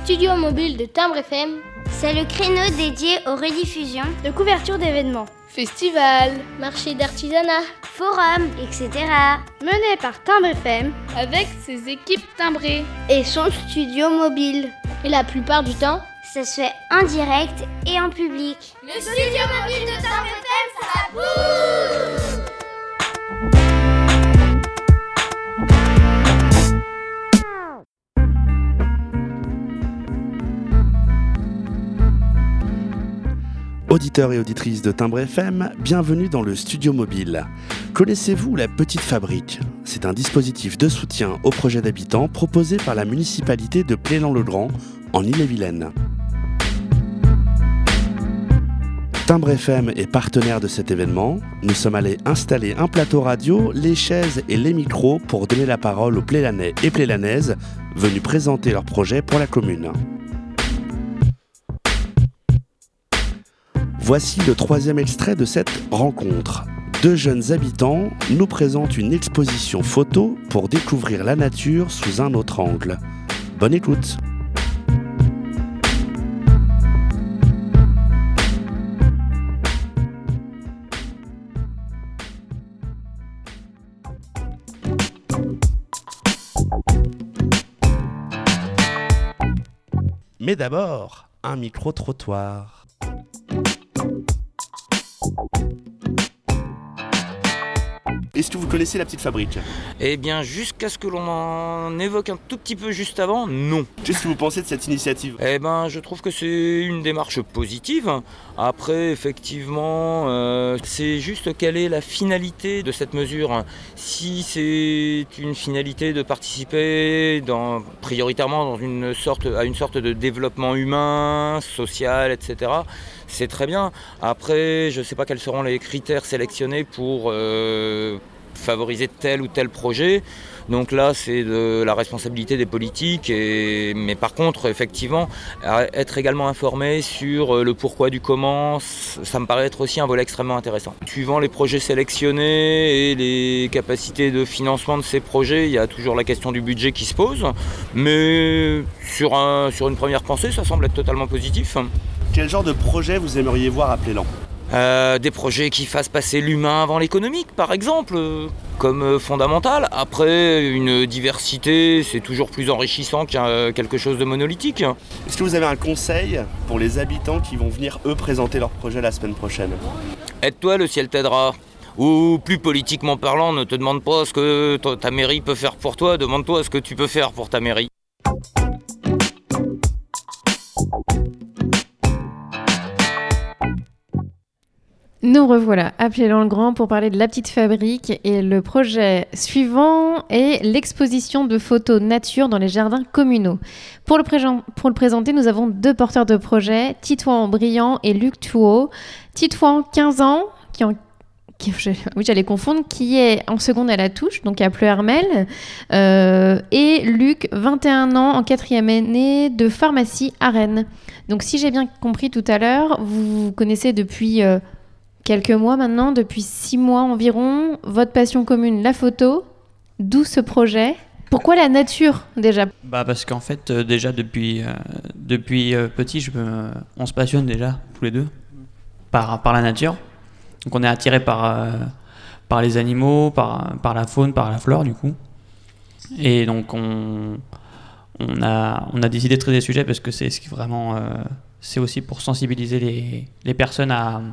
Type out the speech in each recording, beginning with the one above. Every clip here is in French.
studio mobile de Timbre FM. C'est le créneau dédié aux rediffusions, de couverture d'événements, festivals, marchés d'artisanat, forums, etc. Mené par Timbre FM avec ses équipes timbrées et son studio mobile. Et la plupart du temps, ça se fait en direct et en public. Le studio mobile de Timbre FM, ça bouge! Auditeurs et auditrices de Timbre FM, bienvenue dans le Studio Mobile. Connaissez-vous la Petite Fabrique ? C'est un dispositif de soutien aux projets d'habitants proposé par la municipalité de Plélan-le-Grand, en Ille-et-Vilaine. Timbre FM est partenaire de cet événement. Nous sommes allés installer un plateau radio, les chaises et les micros pour donner la parole aux Plélanais et Plélanaises venus présenter leurs projets pour la commune. Voici le 3e extrait de cette rencontre. 2 jeunes habitants nous présentent une exposition photo pour découvrir la nature sous un autre angle. Bonne écoute. Mais d'abord, un micro-trottoir. Est-ce que vous connaissez la Petite Fabrique ? Eh bien, jusqu'à ce que l'on en évoque un tout petit peu juste avant, non. Qu'est-ce que vous pensez de cette initiative ? Eh bien, je trouve que c'est une démarche positive. Après, effectivement, c'est juste quelle est la finalité de cette mesure. Si c'est une finalité de participer prioritairement à une sorte de développement humain, social, etc., c'est très bien. Après, je ne sais pas quels seront les critères sélectionnés pour favoriser tel ou tel projet. Donc là, c'est de la responsabilité des politiques. Mais par contre, effectivement, être également informé sur le pourquoi du comment, ça me paraît être aussi un volet extrêmement intéressant. Suivant les projets sélectionnés et les capacités de financement de ces projets, il y a toujours la question du budget qui se pose. Mais sur une première pensée, ça semble être totalement positif. Quel genre de projet vous aimeriez voir à Plélan ? Des projets qui fassent passer l'humain avant l'économique, par exemple, comme fondamental. Après, une diversité, c'est toujours plus enrichissant qu'un quelque chose de monolithique. Est-ce que vous avez un conseil pour les habitants qui vont venir, eux, présenter leur projet la semaine prochaine ? Aide-toi, le ciel t'aidera. Ou plus politiquement parlant, ne te demande pas ce que ta mairie peut faire pour toi, demande-toi ce que tu peux faire pour ta mairie. Nous revoilà à Plélan-le-Grand pour parler de la Petite Fabrique et le projet suivant est l'exposition de photos nature dans les jardins communaux. Pour le présenter, nous avons 2 porteurs de projet, Titouan Briand et Luc Touot. Titouan, 15 ans, j'allais confondre, qui est en seconde à la touche, donc à Pleuhermel, et Luc, 21 ans, en 4e année de pharmacie à Rennes. Donc si j'ai bien compris tout à l'heure, vous connaissez depuis quelques mois maintenant, depuis 6 mois environ, votre passion commune, la photo. D'où ce projet ? Pourquoi la nature déjà ? Parce qu'en fait, déjà depuis petit, on se passionne déjà, tous les deux, par la nature. Donc on est attiré par les animaux, par la faune, par la flore du coup. Et donc on a décidé de traiter le sujet parce que c'est ce qui vraiment c'est aussi pour sensibiliser les personnes à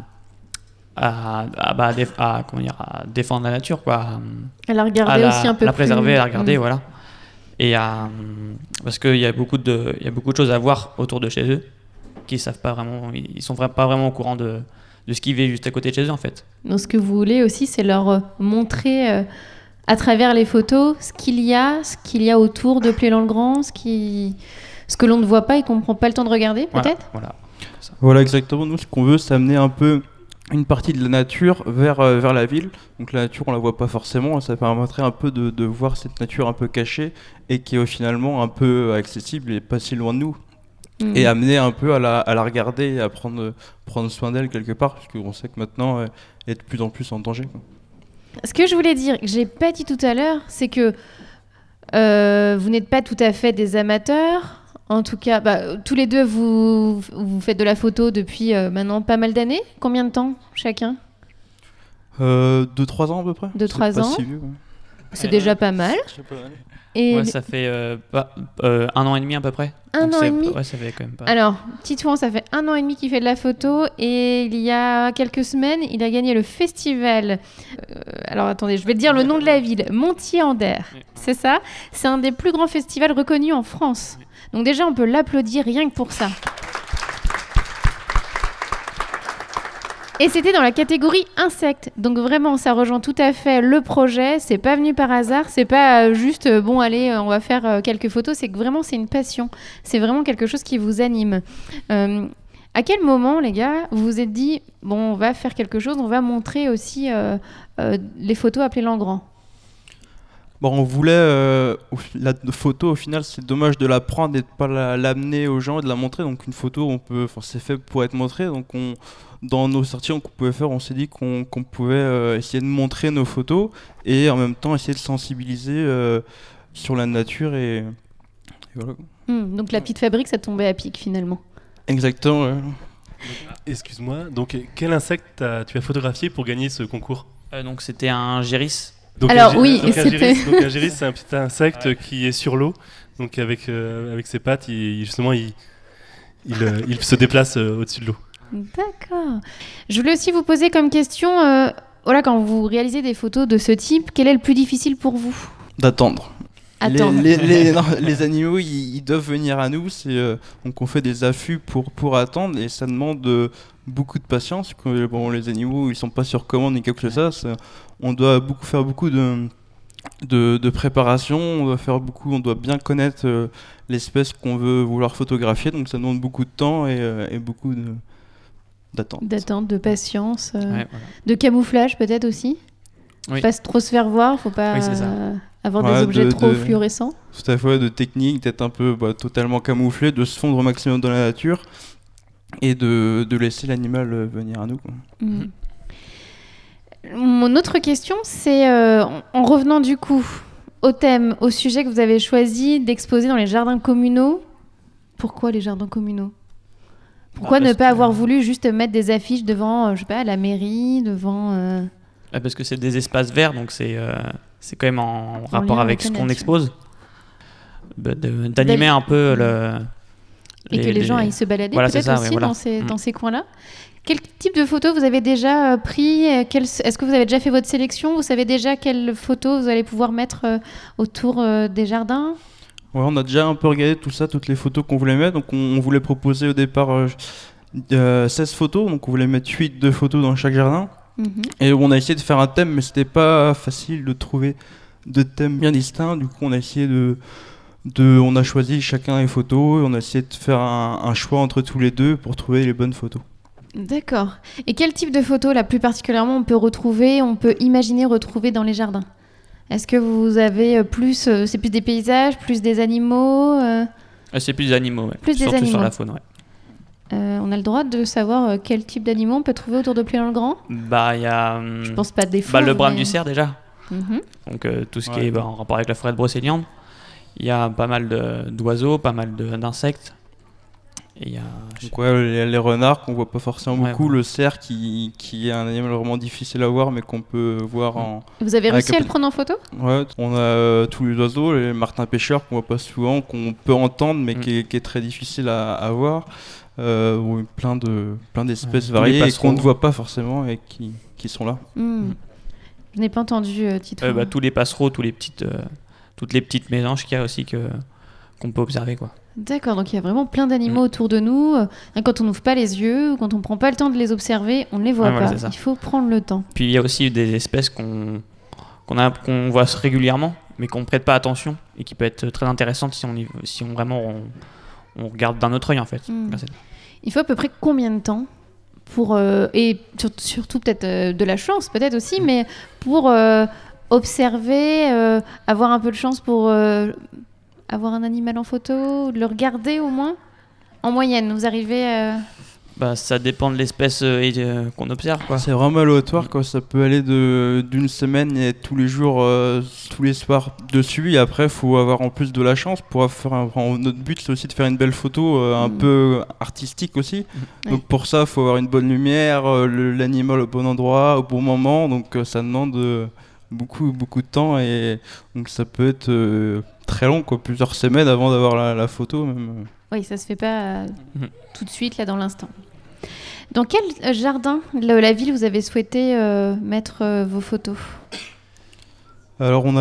défendre la nature, quoi. À la regarder aussi un peu plus. La préserver, à la regarder, voilà. Et parce qu'il y a beaucoup de choses à voir autour de chez eux qui savent pas vraiment, ils sont pas vraiment au courant de ce qui vit juste à côté de chez eux en fait. Donc ce que vous voulez aussi, c'est leur montrer à travers les photos ce qu'il y a autour de Plélan-le-Grand, ce que l'on ne voit pas et qu'on ne prend pas le temps de regarder, peut-être. Voilà, exactement. Nous, ce qu'on veut, c'est amener un peu une partie de la nature vers la ville. Donc la nature, on la voit pas forcément. Ça permettrait un peu de voir cette nature un peu cachée et qui est finalement un peu accessible et pas si loin de nous. Et amener un peu à la regarder et à prendre soin d'elle quelque part, parce qu'on sait que maintenant, elle est de plus en plus en danger, quoi. Ce que je voulais dire, que j'ai pas dit tout à l'heure, c'est que vous n'êtes pas tout à fait des amateurs. En tout cas, tous les deux, vous faites de la photo depuis maintenant pas mal d'années. Combien de temps chacun ? 2-3 ans à peu près. 2-3 C'est ans. pas si vieux, ouais. C'est déjà pas mal. Et Ouais, ça fait 1 an et demi à peu près. Un Donc an c'est- et demi. Ouais, ça fait quand même pas. Alors, Titouan, ça fait 1 an et demi qu'il fait de la photo et il y a quelques semaines, il a gagné le festival. Alors, attendez, je vais dire le nom de la ville, Montier-en-Der. C'est ça ? C'est un des plus grands festivals reconnus en France. Donc déjà, on peut l'applaudir rien que pour ça. Et c'était dans la catégorie insectes. Donc vraiment, ça rejoint tout à fait le projet. C'est pas venu par hasard. C'est pas juste, bon, allez, on va faire quelques photos. C'est que vraiment, c'est une passion. C'est vraiment quelque chose qui vous anime. À quel moment, les gars, vous vous êtes dit, bon, on va faire quelque chose, on va montrer aussi les photos appelées Langrand ? Bon, on voulait la photo, au final, c'est dommage de la prendre et de pas l'amener aux gens et de la montrer. Donc une photo, c'est fait pour être montré. Donc dans nos sorties qu'on pouvait faire, on s'est dit qu'on pouvait essayer de montrer nos photos et en même temps essayer de sensibiliser sur la nature et voilà. Donc la petite fabrique, ça tombait à pic finalement. Exactement. Ouais. Excuse-moi, donc quel insecte tu as photographié pour gagner ce concours ? Donc c'était un géris. Donc, Alors oui, donc c'était... un géris, c'est un petit insecte qui est sur l'eau, donc avec ses pattes, il se déplace au-dessus de l'eau. D'accord. Je voulais aussi vous poser comme question, voilà, quand vous réalisez des photos de ce type, quel est le plus difficile pour vous ? D'attendre. Attendre. Les animaux, ils doivent venir à nous. Donc on fait des affûts pour attendre et ça demande beaucoup de patience. Bon, les animaux, ils sont pas sur commande ni quelque chose comme ça. On doit faire beaucoup de préparation. On doit bien connaître l'espèce qu'on veut vouloir photographier. Donc ça demande beaucoup de temps et beaucoup d'attente. D'attente, de patience, Ouais, voilà. de camouflage peut-être aussi. Oui. Pas trop se faire voir, faut pas Oui, c'est ça. avoir Ouais, des objets trop de- fluorescents. Tout à fait, de technique, d'être un peu totalement camouflé, de se fondre au maximum dans la nature et de laisser l'animal venir à nous, quoi. Mon autre question, c'est en revenant du coup au thème, au sujet que vous avez choisi d'exposer dans les jardins communaux. Pourquoi les jardins communaux ? Pourquoi ne parce pas que- avoir voulu juste mettre des affiches devant, je sais pas, la mairie, devant... Parce que c'est des espaces verts, donc c'est quand même en rapport lien avec avec la ce qu'on nature. expose. D'animer un peu Et que les gens aillent se balader Voilà, c'est peut-être ça, aussi ouais, voilà. dans ces coins-là. Quel type de photos vous avez déjà pris ? Est-ce que vous avez déjà fait votre sélection ? Vous savez déjà quelles photos vous allez pouvoir mettre autour des jardins ? Ouais, on a déjà un peu regardé tout ça, toutes les photos qu'on voulait mettre. Donc on voulait proposer au départ 16 photos, donc on voulait mettre 8 de photos dans chaque jardin. Et on a essayé de faire un thème, mais c'était pas facile de trouver de thèmes bien distincts. Du coup, on a essayé on a choisi chacun les photos et on a essayé de faire un choix entre tous les deux pour trouver les bonnes photos. D'accord. Et quel type de photos, là, plus particulièrement, on peut imaginer retrouver dans les jardins ? Est-ce que vous avez plus... c'est plus des paysages, plus des animaux C'est plus des animaux, ouais. Plus des Surtout animaux. sur la faune, ouais. On a le droit de savoir quel type d'animaux on peut trouver autour de Plé-dans-le-Grand ? Il y a Je pense pas des fauves, le brame mais- du cerf déjà. Mhm. Donc tout ce qui est en rapport avec la forêt de brocéliande. Il y a pas mal d'oiseaux, pas mal d'insectes. Et il y a... Donc ouais, les renards qu'on voit pas forcément Ouais, beaucoup, ouais. le cerf qui est un animal vraiment difficile à voir mais qu'on peut voir en... Vous avez avec réussi à le prendre en photo ? Ouais, on a tous les oiseaux, les martins pêcheurs qu'on voit pas souvent, qu'on peut entendre mais qui est très difficile à voir. Oui, plein d'espèces tous les variées et passereaux. qu'on ne voit pas forcément et qui sont là. Je n'ai pas entendu titre. tous les passereaux, toutes les petites mésanges qu'il y a aussi qu'on peut observer, quoi. D'accord, donc il y a vraiment plein d'animaux autour de nous. Quand on n'ouvre pas les yeux, ou quand on prend pas le temps de les observer, on ne les voit Ouais, voilà, pas. c'est ça. Il faut prendre le temps. Puis il y a aussi des espèces qu'on voit régulièrement, mais qu'on ne prête pas attention et qui peut être très intéressantes si on vraiment on regarde d'un autre œil en fait. Il faut à peu près combien de temps pour et surtout peut-être de la chance peut-être aussi, mais pour observer, avoir un peu de chance pour avoir un animal en photo, de le regarder au moins. En moyenne, vous arrivez Ça dépend de l'espèce qu'on observe, quoi. C'est vraiment aléatoire, quoi. Ça peut aller d'une semaine et tous les jours, tous les soirs dessus. Et après, il faut avoir en plus de la chance pour faire notre but, c'est aussi de faire une belle photo un peu artistique aussi. Donc pour ça, il faut avoir une bonne lumière, l'animal au bon endroit, au bon moment. Donc ça demande beaucoup de temps. Et donc ça peut être très long, quoi. Plusieurs semaines avant d'avoir la photo même. Oui, ça se fait pas tout de suite, là, dans l'instant. Dans quel jardin de la ville vous avez souhaité mettre vos photos ? Alors on a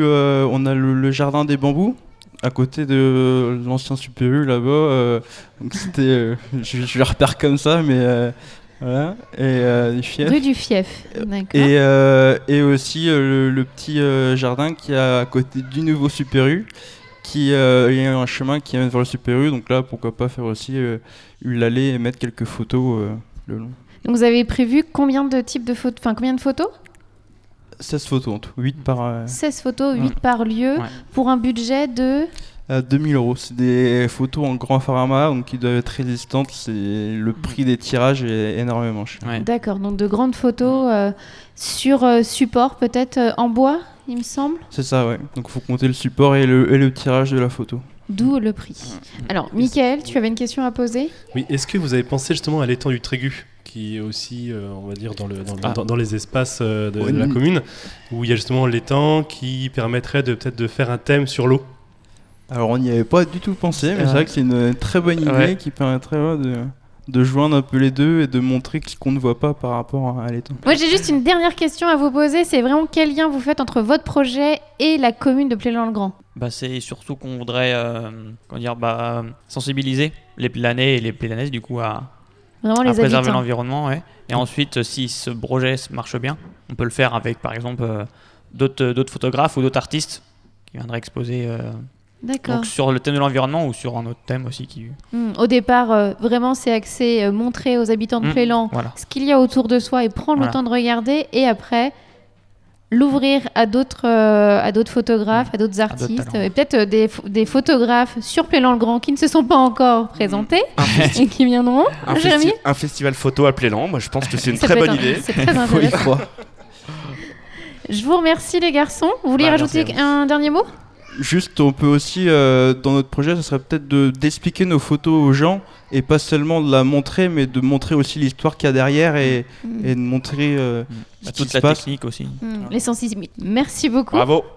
le jardin des bambous à côté de l'ancien Super U là-bas. Donc c'était, je le repère comme ça, mais voilà. Et du Fief. Rue du Fief, d'accord. Et aussi le petit jardin qui est à côté du nouveau Super U. Il y a un chemin qui mène vers le Super U, donc là pourquoi pas faire aussi l'allée et mettre quelques photos le long. Donc vous avez prévu combien de photos ? 16 photos en tout, 8 par... 16 photos, 8 par lieu, pour un budget de... 2000 €. C'est des photos en grand format, donc qui doivent être résistantes. Le prix des tirages est énormément cher. Ouais. D'accord, donc de grandes photos sur support, peut-être en bois, il me semble. C'est ça, ouais. Donc il faut compter le support et le tirage de la photo. D'où le prix. Alors, Mickaël, tu avais une question à poser ? Oui, est-ce que vous avez pensé justement à l'étang du Trégu, qui est aussi, on va dire, dans les espaces de la commune, où il y a justement l'étang qui permettrait peut-être de faire un thème sur l'eau ? Alors on n'y avait pas du tout pensé, mais c'est vrai que c'est une très bonne idée qui permettrait de joindre un peu les deux et de montrer ce qu'on ne voit pas par rapport à l'étang. Moi j'ai juste une dernière question à vous poser, c'est vraiment quel lien vous faites entre votre projet et la commune de Plélan-le-Grand ? C'est surtout qu'on voudrait sensibiliser les Plélanais et les Plélanaises du coup à préserver l'environnement. Ouais. Et ensuite, si ce projet marche bien, on peut le faire avec par exemple d'autres photographes ou d'autres artistes qui viendraient exposer donc sur le thème de l'environnement ou sur un autre thème aussi. Au départ, vraiment c'est axé montrer aux habitants de Plélan ce qu'il y a autour de soi et prendre le temps de regarder, et après l'ouvrir à d'autres photographes, à d'autres artistes, et peut-être des photographes sur Plélan-le-Grand qui ne se sont pas encore présentés et qui viendront. Jérémy, un festival photo à Plélan, moi je pense que c'est une très bonne idée. C'est très intéressant. Je vous remercie les garçons. Vous voulez rajouter un dernier mot ? Juste, on peut aussi, dans notre projet, ça serait peut-être d'expliquer nos photos aux gens et pas seulement de la montrer, mais de montrer aussi l'histoire qu'il y a derrière et de montrer toute la technique aussi. Les sensibilités. Merci beaucoup. Bravo.